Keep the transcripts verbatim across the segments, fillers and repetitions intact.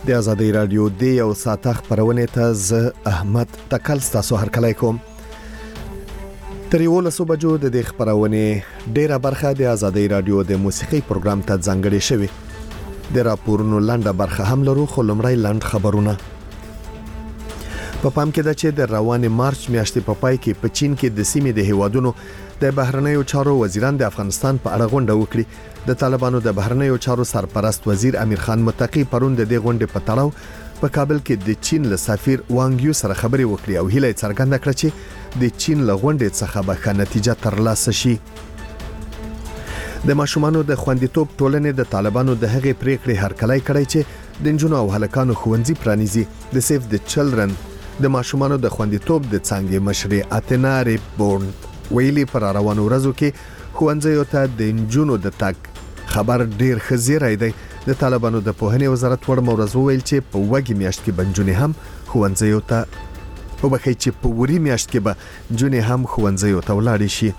د آزادۍ رادیو د یو ساعت خبرونه ته ز احمد تکل تاسو هرکلی کوم. تر یو لسو بجو د دې خبرونه ډیره برخه د آزادۍ رادیو د موسیقي پروګرام ته ځانګړې شوی. د راپورونو لنډه برخه هم لرو، خو لمړی لنډ خبرونه. په پام کې ده چې د روانې مارچ میاشتې په پای کې په چین کې د سیمې د هیوادونو د بهرنیو چارو وزیران د افغانستان په اړه غونډه وکړي. د طالبانو د بهرنیو چارو سرپرست وزیر امیر خان متقی پرون د دې غونډې په تړاو په کابل کې د چین له سفیر وانګ یو سره خبرې وکړي او هیله څرګنده کړه چې د چین له غونډې څخه به ښه نتیجه ترلاسه شي. د ماشومانو د خوندیتوب ټولنې د طالبانو د هغې پریکړې هرکلی کړی چې د نجونو او هلکانو ښوونځي پرانیزي. د سیف د چلډرن د ماشومانو د خوندیتوب د څانګې مشرې اتنا ریبورن ویلي پر روانو ورځو کې ښوونځیو ته د نجونو د تګ خبر ډیر خزیری دی. د طالبانو د پوهنې وزارت وړ مورز ویل چې په وګي میاشت کې بنجونې هم ښوونځیو ته او بخې چې په وری میاشت کې به جونې هم ښوونځیو ته ولاړې شي.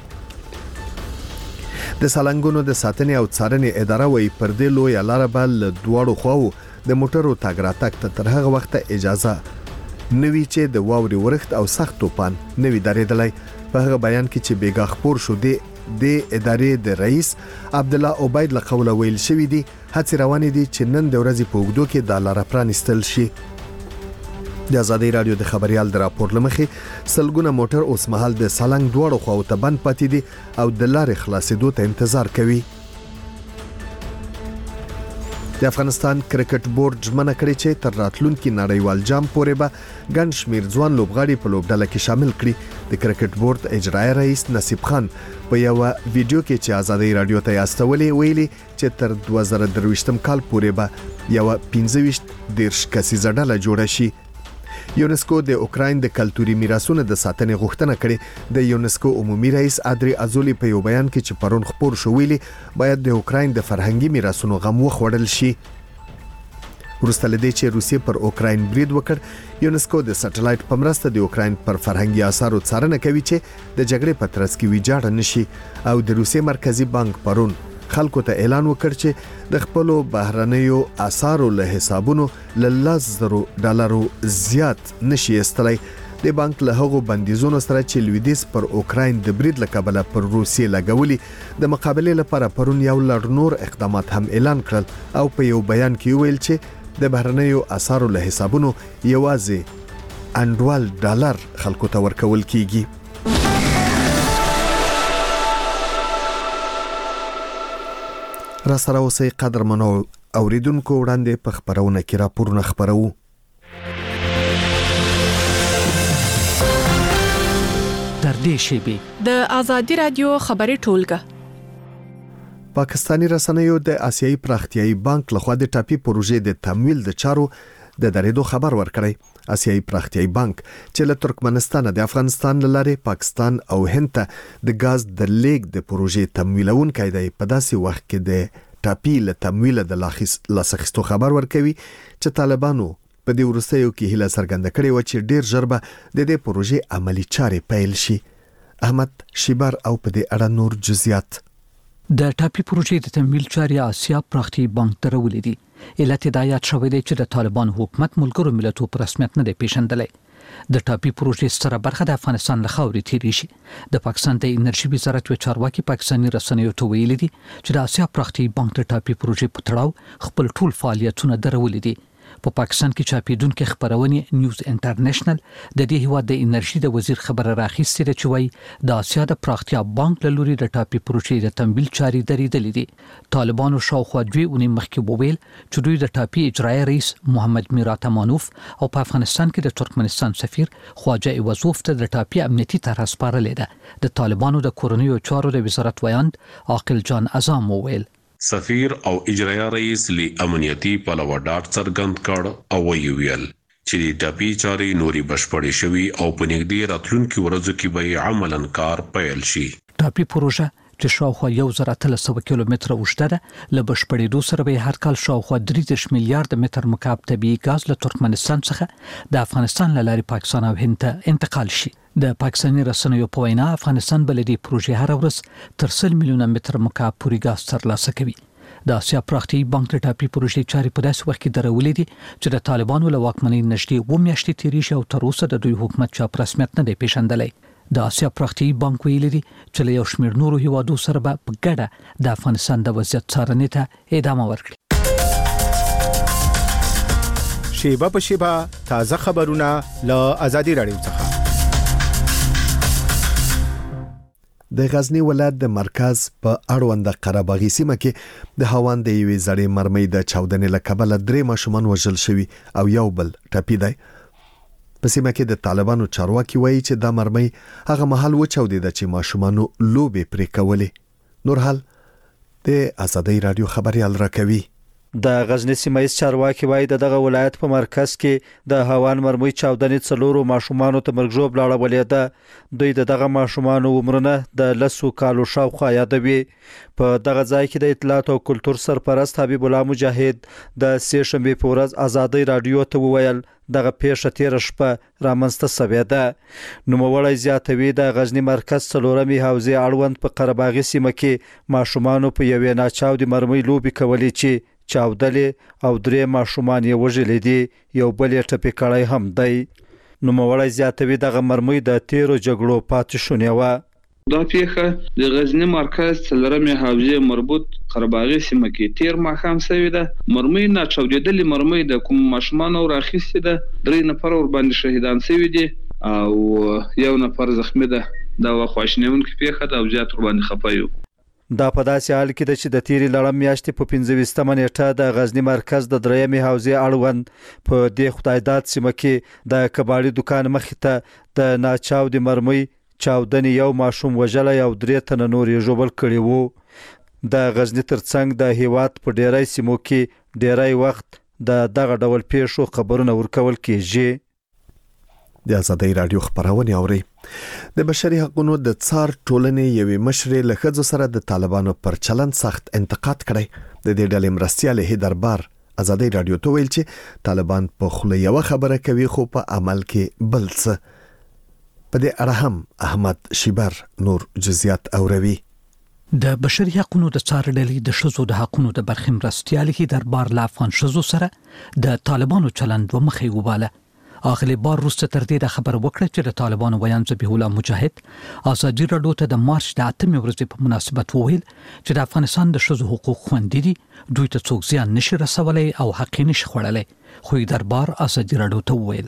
د سالنګونو د ساتنې او څارنې اداره وایي پر دې لویه لاره به له دواړو خواو د موټرو تګ راتګ ته تر هغه وخته اجازه نوي چې د واوري ورښت او سخت طوفان نوي درېدلی. په هغه بیان کې چې بیګا خبر شو دی د ادارې د رئیس عبد الله عبید له قوله ویل شوی دی هڅې روانې دي چې نن د ورځې په اوږدو کې د لاره پرانیستل شي. د آزادۍ رادیو د خبريال د راپور لمخې سلګونه موټر اوس مهال د سالنګ دواړو خواو ته بند پاتې دي او د لارې خلاصېدو ته انتظار کوي. د افغانستان کرکټ بورډ ژمنه کړې چې تر راتلونکي نړیوال جام پورې به ګڼ شمېر ځوان لوبغاړي په لوبډله کې شامل کړي. د کرکټ بورډ اجرایي رئیس نصیب خان په یو ویډیو کې چې آزادۍ رادیو ته یاستولې ویلي چې تر دوه زره درویشتم کال پورې به یو پنځه ویشت دیرش کسیزه ډله جوړه شي. یونسکو د اوکراین د کلتوري میراثونو د ساتنې غوښتنه کړې. د یونسکو عمومي رئیس ادري ازولي په یو بیان کې چې پرون خبر شو ویلي باید د اوکراین د فرهنګي میراثونو غم وخوړل شي. وروسته لدې چې روسیې پر اوکراین برید وکړ، یونسکو د سټلایټ په مرسته د اوکراین پر فرهنګي آثارو څارنه کوي چې د جګړې په ترڅ کې ویجاړ نشي. او د روسیې مرکزی بانک پرون خلکو ته اعلان وکړ چې د خپلو بهرنیو آثارو له حسابونو له لس زره ډالرو زیات نشي استلی. د بانک له هغو بندیزونو سره چې لویدیځ پر اوکراین د برید له کبله پر روسیې لګولي د مقابلې لپاره پرون یو لړ نور اقدامات هم اعلان کړل او په یو بیان کې ویل چې د بهرنیو آثارو له حسابونو یوازې انډوال ډالر خلکو ته ورکول کیږي. را سره اوسئ قدرمنو اوریدونکو، وړاندې په خبرونه کې راپورونه خبرو. در دې شیبې د آزادۍ رادیو خبري ټولګه پاکستانی رسنیو د آسیایي پراختیایي بانک لخوا د ټاپي پروژې د تمویل د چارو د درېدو خبر ورکړی. آسیایي پراختیایي بانک چې له ترکمنستان د افغانستان لاره پاکستان او هند ته د غاز د لیک د پروژې تمویلونکی دی، په داسې وخت کې د ټاپي له تمویل د لاسخستو خبر ورکوي چې طالبانو په دې وروستیو کې هیله څرګنده کړې و چې ډیر ژر به د دې پروژې عملی چارې پیل شي. احمد شیبر او په دې اړه نور جزئیات. د ټاپي پروژې د تمویل چارې آسیا پراختیایي بانک ته راولې دي. علت هدایت شوی دی چې د طالبان حکومت ملګرو ملتونو په رسمیت نه دی پیژندلی. د ټاپي پروژې ستره برخه د افغانستان له خاورې تیری شي. د پاکستان د انرژي وزارت یو چارواکي پاکستاني رسنیو ته ویلي دي چې د آسیا پراختیایي بانک د ټاپي پروژې په تړاو خپل ټول فعالیتونه درولې دي. په پاکستان کې چاپیدونکو خبرونه نیوز انټرنیشنل د دې هیواد د انرژي د وزیر خبره راخیستې ده چې وایي د آسیا د پراختیا بانک له لوري د ټاپي پروژې د تمویل چارې درېدلې دي. طالبانو شاوخوا دوی اونۍ مخکې وویل چې دوی د ټاپي اجرایي رئیس محمد میرات امانوف او په افغانستان کې د ترکمنستان سفیر خواجه ایوازوف ته د ټاپي امنیتي طرح سپارلې ده. د طالبانو د کورنیو چارو د وزارت ویاند عاقل جان اعظم وویل سفیر او اجرایي رئیس لی امنیتي پلوه ډاټ څرګند کړ او ویل چې د ټاپي چارې نوري بشپړې شوي او په نږدې راتلونکي ورځو کې به عملاً کار پیل شي. ټاپي پروژه چې شاوخوا یو زره اتلس سوه کیلومتره اوږده ده، له بشپړېدو سره به هر کال شاوخوا درې دېرش میلیارډ متر مکعب طبیعي ګاز له ترکمنستان څخه د افغانستان له لارې پاکستان او هند ته انتقال شي. د پاکستاني رسنیو په وینا افغانستان بلدي پروژې هر ورځ تر سل میلیونه متر مکعب پورې ګاز ترلاسه کوي. د آسیا پراختیایي بانک د ټاپي پروژې چارې په داسې وخت کې درولې دي چې د طالبانو له واکمنۍ نږدې اوه میاشتې تېرې شي او تر اوسه د دوی حکومت چا په رسمیت نه دی پیژندلی. د آسیا پراختیایي بانک ویلي دي چې له یو شمېر نورو هیوادو سره به په ګډه د افغانستان د وضعیت څارنې ته ادامه ورکړي. شیبه په شیبه تازه خبرونه له آزادي رادیو څخه. د غزنی ولایت د مرکز په اړوند قرهباغي سیمه کې د هاوند د یوې زړې مرمۍ د چاودنې له کبله درې ماشومان وژل شوي او یو بل ټپي دی. په سیمه کې د طالبانو چارواکي وایي چې دا مرمۍ هغه مهال وچاودېده چې ماشومانو لوبې پرې کولې. نور حال د آزادۍ رادیو خبريال راکوي. د غزنی سیمایي چارواکي وایي د دغه ولایت په مرکز کې د هاوان مرمۍ چاودنې څلورو ماشومانو ته مرګ ژوب لاړولې ده. دوی د دغه ماشومانو عمرونه د لسو کالو شاوخوا یادوي. په دغه ځای کې د اطلاعات او کلتور سرپرست حبیب الله مجاهد د سې شنبې په ورځ آزادۍ رادیو ته وویل دغه پیښه تیر شپه رامنځته شوې ده. نوموړی زیاتوي د غزنی مرکز څلورمې حوزې اړوند په قرهباغي سیمه کې ماشومانو په یوې ناچاودې مرمۍ لوبې کولې چې چاودلې او درې ماشومان یې وژلې دي، یو بل یې ټپي کړی هم دی. نوموړی زیاتوي دغه مرمۍ د تیرو جګړو پاتې شونې وه. دا پیښه د غزنی مرکز څلورمې حوزې مربوط قرهباغي سیمه کې تیر ماښام شوې ده. مرمۍ ناچاودېدلې مرمۍ د کوم ماشومانو راخیستې ده. درې نفر ور باندې شهیدان شوي دي او یو نفر زخمی ده. دا خواشینونکې پیښه ده او زیات ور باندې خفه یو. دا په داسې حال کې ده چې د تیرې لړم میاشتې په پنځه ویشتمه نیټه د غزنی مرکز د درېیمې حوزې اړوند په دې خدایداد سیمه کې د کباړي دکان مخې ته د ناچاودې مرمۍ چاودنې یو ماشوم وژلی او درې تنه نور یې ژوبل کړي وو. د غزنی ترڅنګ د هیواد په ډیری سیمو کې ډیری وخت د دغه ډول پیښو خبرونه ورکول کیږي. د آزادۍ رادیو خبرونه اوري. د بشري حقوقو د څار ټولنې یوې مشرې له ښځو سره د طالبانو پر چلند سخت انتقاد کړی. د دې ډلې مرستیال هیدربار آزادۍ رادیو ته ویل چې طالبان په خوله یو خبره کوي خو په عمل کې بل څه. په دې اړه هم احمد شیبر نور جزئیات اوروي. د بشري حقوقو د څار ډلې د ښځو د حقوقو د برخې مرستیال هیدربار له افغان ښځو سره د طالبانو چلند ومخې وباله. اخلي بار روسته تر دې د خبر وکړه چې د طالبانو ویان ذبیح الله مجاهد آزادي رادیو ته د مارچ د اتمې ورځې په مناسبت وویل چې د افغانستان د ښځو حقوق خوندي دي، دوی ته څوک زیان نشي رسولای او حق نشي خوړلای. خو دربار آزادي رادیو ته وویل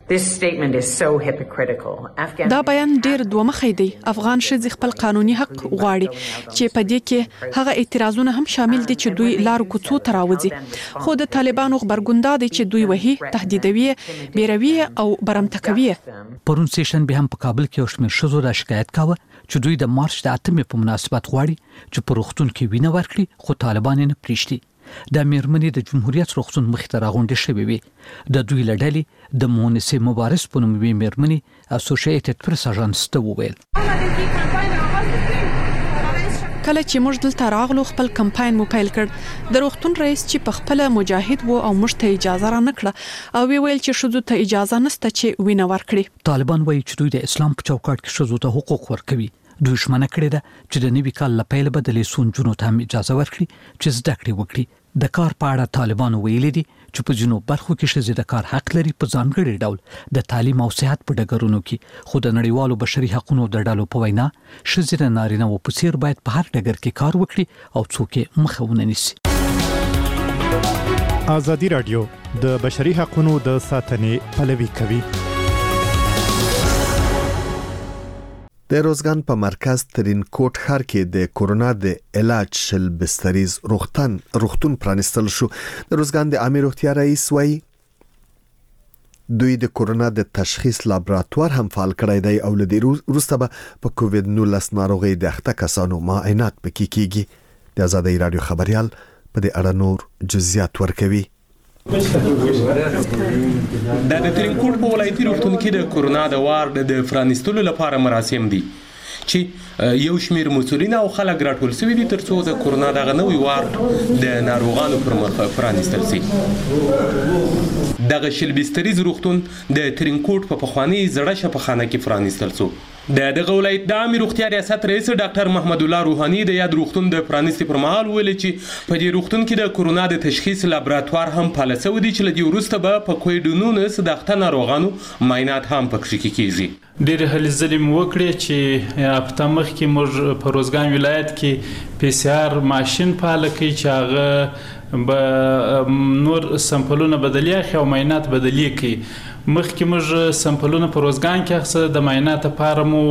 دا بیان ډیر دوه مخې دی. افغان ښځې خپل قانوني حق غواړي چې په دې کې هغه اعتراضونه هم شامل دي چې دوی لار کوڅو ته راوځي. خو د طالبانو خبرګون دا دی چې دوی وਹੀ تهدیدوي، بیروي او برمته کوي. پرون سیشن به هم په کابل کې اوشمیر شزو د شکایت کاوه چې دوی د مارچ د اتمې په مناسبت غواړي چې په روغتون کې وینه ورکړي، خو طالبان نه پریږدي. د میرمنې د جمهوریت روغتون مخې ته راغونډې شوې وي. د دوی لړلې د مونسه مبارز په نوم وی میرمنې اسوسییټډ پریس اژانس ته وویل کله چې موږ دلته راغلو خپل کمپاین مو پیل کړ. د روغتون رئیس چې په خپل مجاهد وو او موږ ته اجازه را نکړه او وی ویل چې شذو ته اجازه نشته چې وینه ورکړي. طالبان وایي چې دوی د اسلام په چوکاټ کې شذو ته حقوق ورکوي. دوی شمنه کړې ده چې د نوي کال لپاره بدلې سونجونو ته اجازه ورکړي چې زده کړې وکړي. د کار په اړه طالبان ویلي دي چې په جنوب برخو کې ښځې د کار حق لري په ځانګړي ډول د تعلیم او صحت په ډګرونو کې. خو د نړیوالو بشري حقوقو د ډلو په وینا ښځې د نارینه و په څیر باید په هر ډګر کې کار وکړي او څوک یې مخه ونه نیسي. آزادي رادیو د بشري حقوقو د ساتنې پلوي کوي. د روزګان په مرکز ترین کوټ ښار کې د کورونا د علاج شل بستریز روغتون روغتون پرانستل شو. د روزګان د عامه روغتیا رئیس وایي دوی د کورونا د تشخیص لابراتوار هم فعال کړی دی او له دې وروسته به په کووډ نولس ناروغي د اخته کسانو معاینات پکې کیږي. د آزادۍ رادیو خبريال په دې اړه نور جزئیات ورکوي. دا د ترینکوټ په ولایتي روغتون کې د کورونا د وارډ د فرانستلو لپاره مراسم دي چې یو شمیر مسؤلین او خلک راټول شوي دي ترڅو د کورونا دغه نوې وارډ د ناروغانو پر مخ فرانستل شي. دغه شل بستریز روغتون د ترینکوټ په پخواني زړه شفاخانه کې فرانستل شو. د دغه ولایت د عامه روغتیا ریاست رئیس ډاکټر محمد الله روحاني د یاد روغتون د پرانیستي پر مهال ویل چې په دې روغتون کې د کورونا د تشخیص لابراتوار هم فعال شوی دی چې له دې وروسته به په کویډونونس د اخته ناروغانو معاینات هم پکې کیږي. ډېر هلې ځلې مو وکړې چې هفته مخکې موږ په روزګان ولایت کې پی سي آر ماشین فعال کړی چې هغه به نور سمپلونه بدلی اخی او معاینات بدلی کړي. مخکې موږ سمپلونه په روزګان کې اخیسته د معاینات لپاره مو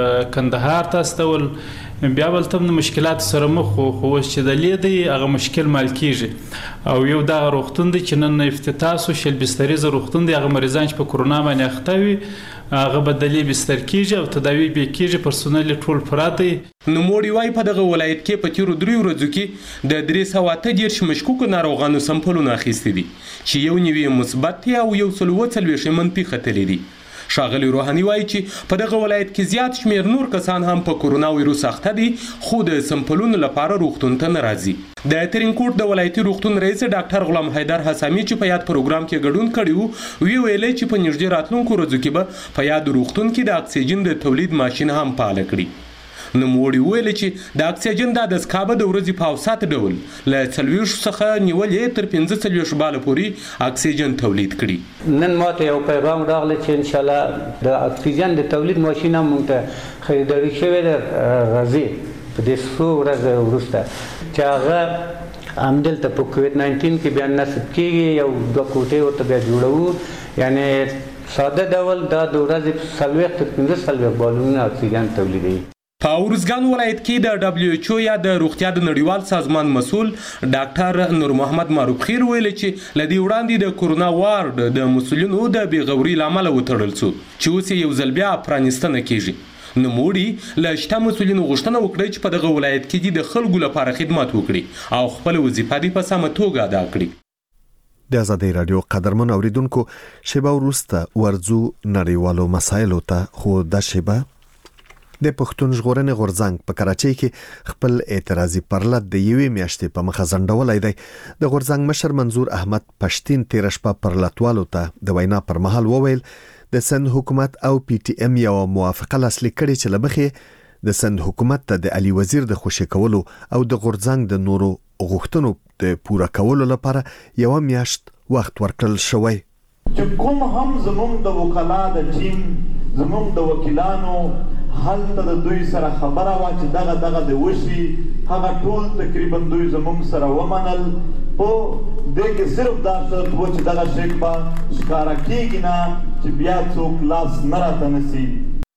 کندهار ته استول، بیا ولته د مشکلات سره مخ خو اوس چې د لیدي هغه مشکل مال کیږي او یو دا روغتون دی چې نن افتتاح شو شل بستریز روغتون دی. هغه مریضان چې په کورونا باندې اخته وي هغه بدلی بستر کیږي او تداوی به کیږي، پرسونل ټول پراته. نوموړي وايي په دغه ولایت کې په تیرو دریو ورځو کې د درې سوه اته دېرش مشکوکو ناروغانو سمپلونه اخیستي دي چې یو نوي مثبت او یو سل اووه څلوېښت منفي ختلي دي. ښاغلي روحاني وایي چې په دغه ولایت کې زیات شمیر نور کسان هم په کورونا وایروس اخته دي خو د سمپلونو لپاره روغتون ته نه راځي. د ترینکوټ د ولایتي روغتون رئیس ډاکټر غلام حیدر حسامي چې په یاد پروګرام کې ګډون کړی وو وی ویلې چې په نږدې راتلونکو ورځو کې به په یاد روغتون کې د اکسیجن د تولید ماشین هم فعال کړي. نوموړي ویل چې د اکسیجن د دسکابه د ورځې په اوسط ډول له څلوېښت څخه نیولې تر پنځه څلوېښت باله پورې اکسیجن تولید کړي. نن ماته یو پیغام راغلی چې ان شاء الله د اکسیجن د تولید ماشین هم موږ ته خریداري شوې ده راځي په دې څو ورځې وروسته چې هغه همدلته په کووډ ناینټین کې بیا نصب کېږي. یو دوه کوټې ورته بیا جوړوو، یعنې ساده ډول دا د ورځې څلوېښت تر پنځه څلوېښت بالونه اکسیجن تولیدوي. په ارزګان ولایت کې د دبلیو ایچ او یا د روغتیا د نړیوال سازمان مسؤل ډاکټر نور محمد معروف خیر ویل چې لدی وړاندې د کورونا وارد د مسؤلینو د بیغوري لامل وتړل شو چې اوس یو ځل بیا پرانیستنه کیږي. نوموړي له شته مسؤلینو غوښتنه وکړه چې په دغه ولایت کې د خلکو لپاره خدمات وکړي او خپل وظیفه دې په سمه توګه ادا کړي. د آزادۍ رادیو قدرمن اوریدونکو شیبه وروسته ورځو نړیوالو مسایلو ته، خو د شیبه د پښتون ژغورنې غورځنګ په کراچۍ کې خپل اعتراضي پرلط د یوې میاشتې په مخه ځنډولی دی. د غورځنګ مشر منظور احمد پښتين تیره شپه پرلطوالو ته د وینا پر مهال وویل د سند حکومت او پی ټی ایم یو موافقه لاسلیک کړې چې لمخې د سند حکومت ته د علي وزیر د خوشی کولو او د غورځنګ د نورو غوښتنو د پوره کولو لپاره یو میاشت وخت ورکړل شوی. چې کوم هم زموږ د وکلا د ټیم زموږ د وکیلانو هلته د دوی سره خبره وه چې دغه دغه د وشي، هغه ټول تقریبا دوی زموږ سره ومنل. په دې کې صرف دا شرط و چې دغه شی به ښکاره کېږي نه چې بیا څوک لاس نه راته نسي.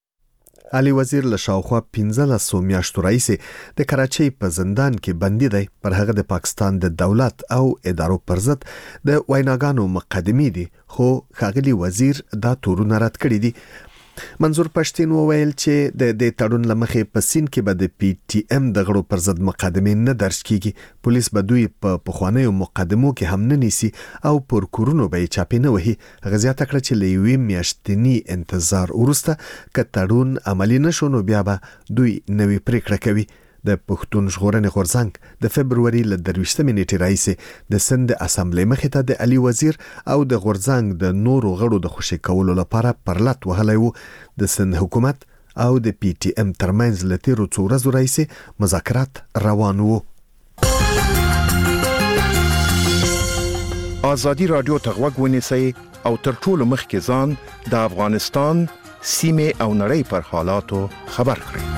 علي وزیر له شاوخوا پنځلسو میاشتو راهیسې د کراچۍ په زندان کې بندي دی. پر هغه د پاکستان د دولت او ادارو پر ضد د ویناګانو مقدمې دي، خو ښاغلي وزیر دا تورونه رد کړي دي. منظور پښتين وویل چې د دې تړون لمخې په سین کې به د پی ټی ایم د غړو پر ضد مقدمې نه درج کیږي. پولیس به دوی په پخوانیو مقدمو کې هم نه نیسي او پر کورونو به یې چاپې نه وهي. هغه زیاته کړه چې له یوې میاشتني انتظار وروسته که تړون عملي نه شو نو بیا به دوی نوې پریکړه کوي. د پښتون ژغورنې غورځنګ د فبروري له درویشتمې نیټې راهیسې د سند اسامبلې مخې ته د علي وزیر او د غورځنګ د نورو غړو د خوشي کولو لپاره پرلط وهلی وو. د سند حکومت او د پی ټی ایم ترمنځ له تیرو څو ورځو راهیسې مذاکرات روان وو. آزادي رادیو ته غوږ ونیسئ او تر ټولو مخکې ځان د افغانستان سیمې او نړۍ پر حالاتو خبر کړئ.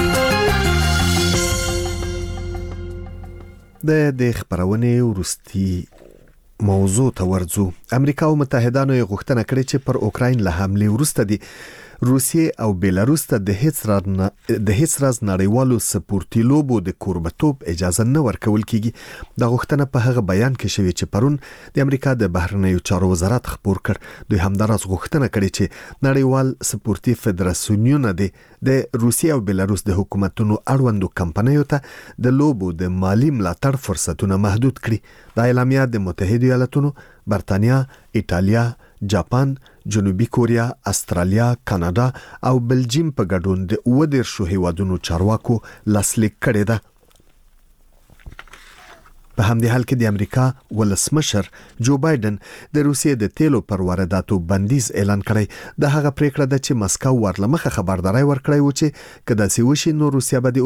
د د خبرونې وروستي موضوع ته ورځو. امریکا او متحدانو یې غوښتنه کړې چې پر اوکراین له حملې وروسته دي روسیې او بیلاروس ته د هیڅ راز د هیڅ راز نړیوالو سپورتي لوبو د کوربتوب اجازه نه ورکول کیږي. د غوښتنه په هغه بیان کې شوی چې پرون د امریکا د بهرنیو چارو وزارت خبر کړ. دوی همداراز غوښتنه کړې چې نړیوال سپورتي فدراسیونونه د روسیې او بیلاروس د حکومتونو اړوندو کمپنیو ته د لوبو د مالی ملاتړ فرصتونه محدود کړي. دا اعلامیه د متحده ایالاتونو، برتانیا، ایټالیا، جاپان، جنوبي کوریا، استرالیا، کاناډا او بلجیم په ګډون د اووه دېرشو هیوادونو چارواکو لاسلیک کړې ده. په همدې حال کې د امریکا ولسمشر جو بایدن د روسیې د تیلو پر وارداتو بندیز اعلان کړی. د هغه پریکړه ده چې مسکو ورلمخه خبرداري ورکړی و چې کله چې وشي نو روسیا به د